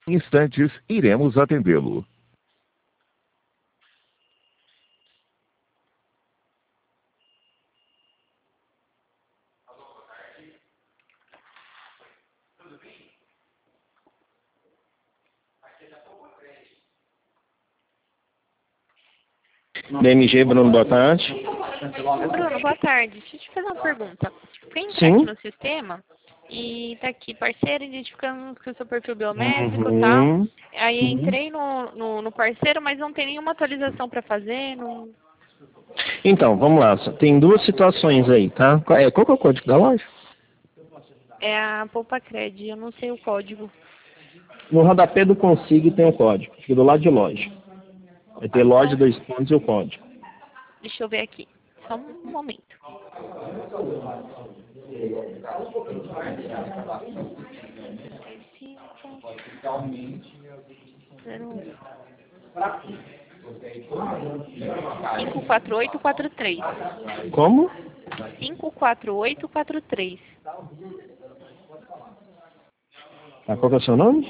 Instantes, iremos atendê-lo. DMG, Bruno, boa tarde. Bruno, boa tarde. Deixa eu te fazer uma pergunta. Fui entrar Sim. aqui no sistema e tá aqui, parceiro, identificando o seu perfil biométrico e tal. Aí entrei no parceiro, mas não tem nenhuma atualização para fazer. Não... Então, vamos lá. Tem duas situações aí, tá? Qual que é o código da loja? É a Poupacred, eu não sei o código. No rodapé do Consig tem o código. Fica do lado de loja. Vai ter loja, 2 pontos e o código. Deixa eu ver aqui. Só um momento. Cinco quatro oito quatro três. Como? 54843. Tá, qual que é o seu nome?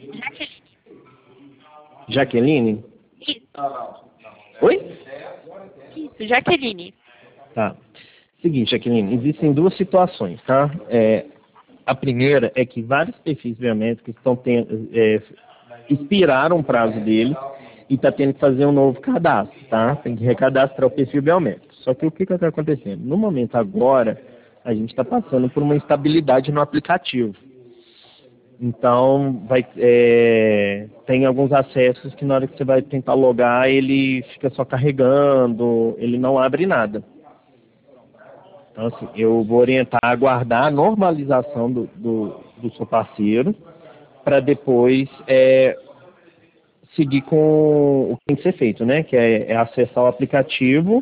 Jaqueline? Isso, Oi? isso, Jaqueline. Tá. Seguinte, Jaqueline, existem duas situações, tá? A primeira é que vários perfis biométricos estão expiraram o prazo deles e está tendo que fazer um novo cadastro, tá? Tem que recadastrar o perfil biométrico. Só que o que está acontecendo? No momento agora, a gente está passando por uma instabilidade no aplicativo. Então, tem alguns acessos que na hora que você vai tentar logar, ele fica só carregando, ele não abre nada. Então, assim, eu vou orientar a aguardar a normalização do seu parceiro para depois seguir com o que tem que ser feito, né? Que é acessar o aplicativo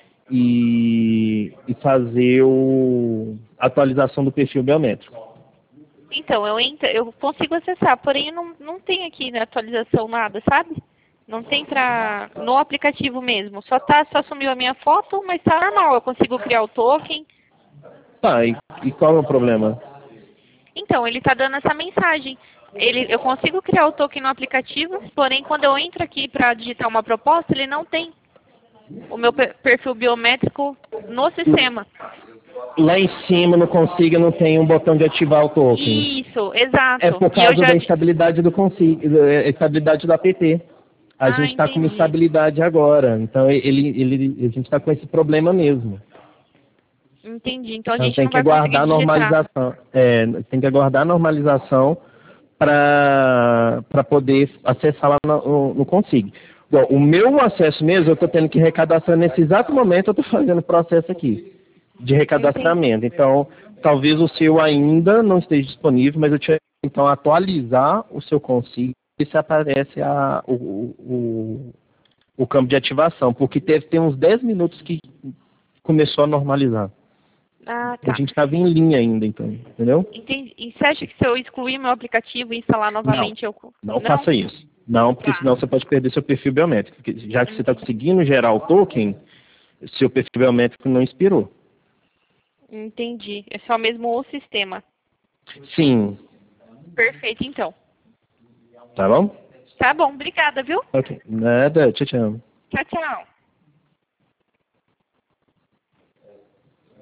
e fazer a atualização do perfil biométrico. Então, eu consigo acessar, porém não tem aqui na atualização nada, sabe? Não tem no aplicativo mesmo. Só sumiu a minha foto, mas tá normal. Eu consigo criar o token. Tá, e qual é o problema? Então, ele tá dando essa mensagem. Eu consigo criar o token no aplicativo, porém quando eu entro aqui para digitar uma proposta, ele não tem o meu perfil biométrico no sistema. Lá em cima no Consig não tem um botão de ativar o token. Isso, exato. É por causa da instabilidade do Consig, estabilidade do app. A gente está com uma instabilidade agora. Então a gente está com esse problema mesmo. Entendi. Então a Então gente tem não que vai conseguir aguardar a normalização. Tem que aguardar a normalização para poder acessar lá no Consig. Bom, o meu acesso mesmo, eu estou tendo que recadastrar nesse exato momento, eu estou fazendo o processo aqui de recadastramento. Então, talvez o seu ainda não esteja disponível, mas eu tinha então atualizar o seu Consig e se aparece o campo de ativação, porque tem uns 10 minutos que começou a normalizar. Ah, tá. A gente estava em linha ainda, então, entendeu? Entendi. E você acha que se eu excluir meu aplicativo e instalar novamente, não faça isso. Não, porque senão você pode perder seu perfil biométrico. Já que você está conseguindo gerar o token, seu perfil biométrico não expirou. Entendi. É só mesmo o sistema. Sim. Perfeito, então. Tá bom? Tá bom, obrigada, viu? Ok. Nada. Tchau, tchau. Tchau, tchau.